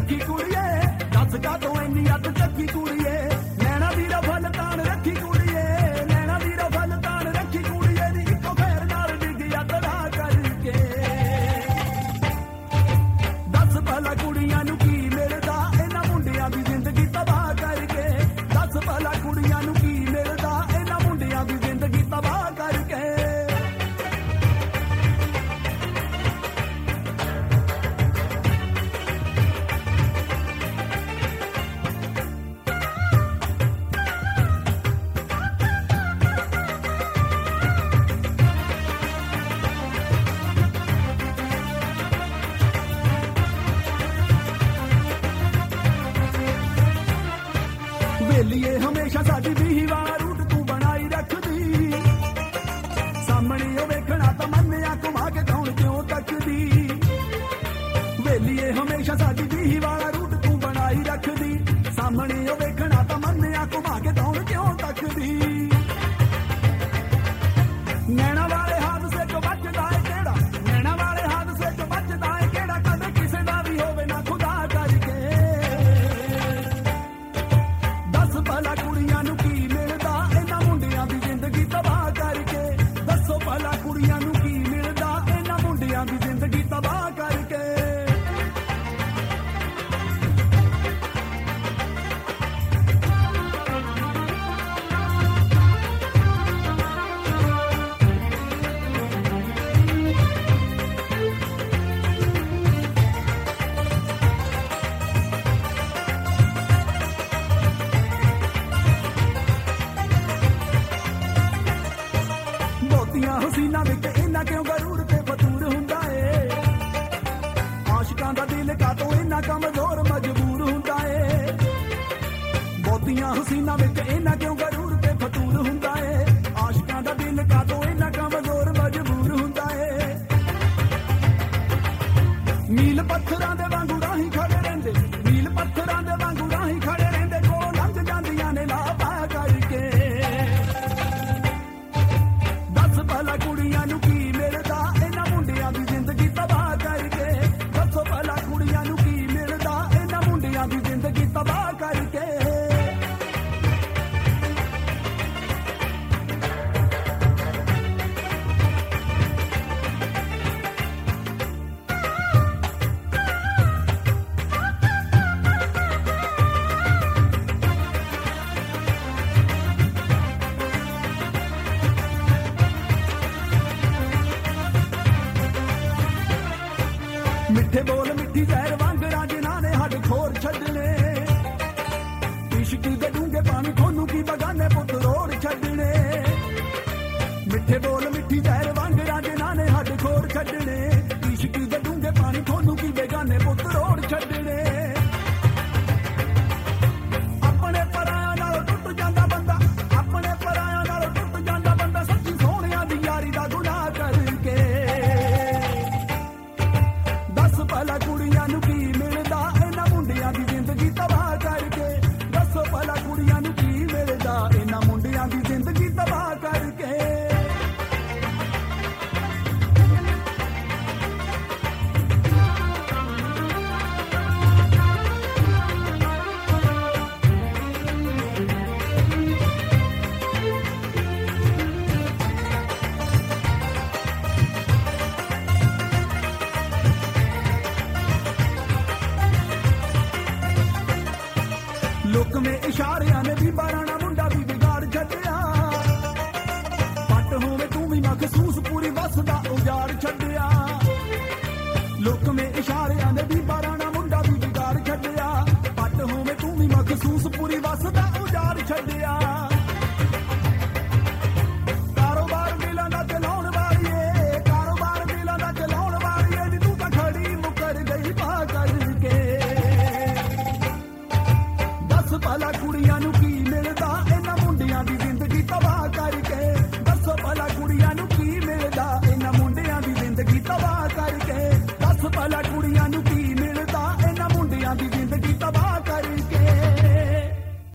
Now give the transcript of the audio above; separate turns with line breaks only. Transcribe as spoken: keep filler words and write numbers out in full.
ਰੱਖੀ ਕੁੜੀਏ, ਦੱਸ ਕਾਹਤੋਂ ਇੰਨੀ ਅੱਤ ਚੱਕੀ ਕੁੜੀਏ, ਨੈਣਾ ਦੀ ਰਫਲ ਤਾਣ ਰੱਖੀ ਕੁੜੀਏ, ਨੈਣਾ ਦੀ ਰਫਲ ਤਾਣ ਰੱਖੀ ਕੁੜੀਏ ਨੀ ਇੱਕੋ ਫੇਰ ਨਾਲ ਡਿੱਗਿਆ ਤੜਾ ਕਰਕੇ। ਦੱਸ ਭਲਾ ਕੁੜੀਆਂ ਨੂੰ ਕੀ ਮਿਲਦਾ ਇਹਨਾਂ ਮੁੰਡਿਆਂ ਦੀ ਜ਼ਿੰਦਗੀ ਤਬਾਹ ਕਰਕੇ, ਦੱਸ ਭਲਾ ਕੁੜੀਆਂ ਨੂੰ ਕੀ ਮਿਲਦਾ ਇਹਨਾਂ ਮੁੰਡਿਆਂ ਦੀ ਜ਼ਿੰਦਗੀ ਤਬਾਹ ਕਰਕੇ। ਵੇਲੀਏ ਹਮੇਸ਼ਾ ਸਾਡੀ ਵੀਹੀ ਵਾਲਾ ਰੂਟ ਤੂੰ ਬਣਾਈ ਰੱਖਦੀ, ਸਾਹਮਣੇ ਉਹ ਵੇਖਣਾ ਤਾਂ ਮੰਨਿਆ ਘੁਮਾ ਕੇ ਕੌਣ ਕਿਉਂ ਤੱਕਦੀ। ਵੇਲੀਏ ਹਮੇਸ਼ਾ ਸਾਡੀ ਵੀਹੀ ਵਾਲਾ ਰੂਟ ਤੂੰ ਬਣਾਈ ਰੱਖਦੀ, ਸਾਹਮਣੇ ਉਹ ਵੇਖਣਾ ਤਾਂ ਮੰਨਿਆ ਘੁਮਾ ਕੇ ਕੌਣ ਕਿਉਂ ਤੱਕਦੀ। ਨੈਣਾ ਵਾਲੇ ਹਾਦਸੇ ਚੋਂ ਬਚਦਾ ਏ ਕਿਹੜਾ, ਨੈਣਾ ਵਾਲੇ ਹਾਦਸੇ ਚੋਂ ਬਚਦਾ ਏ ਕਿਹੜਾ, ਕਦੇ ਕਿਸੇ ਦਾ ਵੀ ਹੋਵੇ ਨਾ ਖੁਦਾ ਕਰਕੇ। ਭਲਾ ਕੁੜੀਆਂ ਨੂੰ ਕੀ ਮਿਲਦਾ ਇਹਨਾਂ ਮੁੰਡਿਆਂ ਦੀ ਜ਼ਿੰਦਗੀ ਤਬਾਹ ਕਰਕੇ, ਦੱਸੋ ਭਲਾ ਕੁੜੀਆਂ ਨੂੰ ਕੀ ਮਿਲਦਾ ਇਹਨਾਂ ਮੁੰਡਿਆਂ ਦੀ ਜ਼ਿੰਦਗੀ ਤਬਾਹ ਕਰਕੇ। ਹਸੀਨਾ ਵਿੱਚ ਇੰਨਾ ਕਿਉਂ ਗਰੂਰ ਤੇ ਫਤੂਰ ਹੁੰਦਾ ਏ, ਆਸ਼ਿਕਾਂ ਦਾ ਦਿਲ ਕਾਤੋਂ ਇੰਨਾ ਕਮਜ਼ੋਰ ਮਜਬੂਰ ਹੁੰਦਾ ਏ। ਬਹੁਤੀਆਂ ਹਸੀਨਾ ਵਿੱਚ ਇੰਨਾ ਕਿਉਂ ਗਰੂਰ ਤੇ ਫਤੂਰ ਹੁੰਦਾ ਏ, ਆਸ਼ਿਕਾਂ ਦਾ ਦਿਲ ਕਾਤੋਂ ਇੰਨਾ ਕਮਜ਼ੋਰ ਮਜਬੂਰ ਹੁੰਦਾ ਏ। ਮੀਲ ਪੱਥਰਾਂ ਦੇ ਵਾਂਗੂ ਰਾਹੀਂ ਖੜੇ ਰਹਿੰਦੇ, ਮੀਲ ਪੱਥਰਾਂ ਦੇ ਵਾਂਗੂ ਰਾਹੀਂ ਖੜੇ ਰਹਿੰਦੇ, ਕੋਲੋਂ ਲੰਘ ਜਾਂਦੀਆਂ ਨੇ ਲਾਪਾ ਕਰਕੇ। ਭਲਾ ਕੁੜੀਆਂ ਨੂੰ ਕੀ ਮਿਲਦਾ ਇਹਨਾਂ ਮੁੰਡਿਆਂ ਦੀ ਜ਼ਿੰਦਗੀ ਤਬਾਹ ਕਰਕੇ, ਦੱਸੋ ਭਲਾ ਕੁੜੀਆਂ ਨੂੰ ਕੀ ਮਿਲਦਾ ਇਹਨਾਂ ਮੁੰਡਿਆਂ ਦੀ ਜ਼ਿੰਦਗੀ ਤਬਾਹ ਕਰਕੇ। ਮਿੱਠੇ ਬੋਲ ਮਿੱਠੀ ਜ਼ਹਿਰ ਵਾਂਗਰਾਂ ਜਿਨ੍ਹਾਂ ਨੇ ਹੱਡ ਖੋਰ ਛੱਡਣੇ, ਇਸ਼ਕ ਦੇ ਡੂੰਘੇ ਪਾਣੀ ਤੁਹਾਨੂੰ ਕੀ ਬਗਾਨੇ ਪੁੱਤ ਰੋੜ ਛੱਡਣੇ। ਮਿੱਠੇ ਬੋਲ ਮਿੱਠੀ ਜ਼ਹਿਰ ਵਾਂਗਰਾਂ ਜਿਨ੍ਹਾਂ ਨੇ ਹੱਡ ਖੋਰ ਛੱਡਣੇ, ਇਸ਼ਕ ਦੇ ਡੂੰਘੇ ਪਾਣੀ ਤੁਹਾਨੂੰ ਕੀ ਬਗਾਨੇ ਪੁੱਤ ਰੋੜ ਛੱਡਣੇ। ਆਪਣੇ ਪਰਾਇਆਂ ਨਾਲ ਟੁੱਟ ਜਾਂਦਾ ਬੰਦਾ, ਆਪਣੇ ਪਰਾਇਆਂ ਨਾਲ ਟੁੱਟ ਜਾਂਦਾ ਬੰਦਾ, ਸੱਚੀ ਸੋਹਣਿਆਂ ਦੀ ਯਾਰੀ ਦਾ ਗੁਨਾਹ ਕਰਕੇ। ਭਲਾ ਕੁੜੀਆਂ ਨੂੰ ਕੀ ਮਿਲਦਾ ਇਹਨਾਂ ਮੁੰਡਿਆਂ ਦੀ ਜ਼ਿੰਦਗੀ ਤਬਾਹ ਕਰਕੇ, ਦੱਸੋ ਭਲਾ ਕੁੜੀਆਂ ਨੂੰ ਕੀ ਮਿਲਦਾ ਇਹਨਾਂ ਮੁੰਡਿਆਂ ਦੀ ਜ਼ਿੰਦਗੀ ਤਬਾਹ ਕਰਕੇ। ਲੁਕਵੇਂ ਇਸ਼ਾਰਿਆਂ ਨੇ ਵੀ ਬਾਰਾਣਾ ਮੁੰਡਾ ਵੀ ਵਿਗਾੜ ਛੱਡਿਆ, ਪੱਟ ਹੋਵੇ ਤੂੰ ਵੀ ਮਖਸੂਸ ਪੂਰੀ ਬੱਸ ਦਾ ਉਜਾੜ ਛੱਡਿਆ। ਲੁਕਵੇਂ ਇਸ਼ਾਰਿਆਂ ਨੇ ਵੀ ਬਾਰਾਣਾ ਮੁੰਡਾ ਵੀ ਵਿਗਾੜ ਛੱਡਿਆ, ਪੱਟ ਹੋਵੇ ਤੂੰ ਵੀ ਮਖਸੂਸ ਪੂਰੀ ਬੱਸ ਦਾ ਉਜਾੜ ਛੱਡਿਆ। ਕਾਰੋਬਾਰ ਦਿਲਾਂ ਦਾ ਚਲਾਉਣ ਵਾਲੀਏ, ਕਾਰੋਬਾਰ ਦਿਲਾਂ ਦਾ ਚਲਾਉਣ ਵਾਲੀਏ ਨੀ ਤੂੰ ਤਾਂ ਖੜੀ ਮੁੱਕਰ ਗਈ ਪਾ ਕਰਕੇ। ਭਲਾ ਕੁੜੀਆਂ ਨੂੰ ਕੀ ਮਿਲਦਾ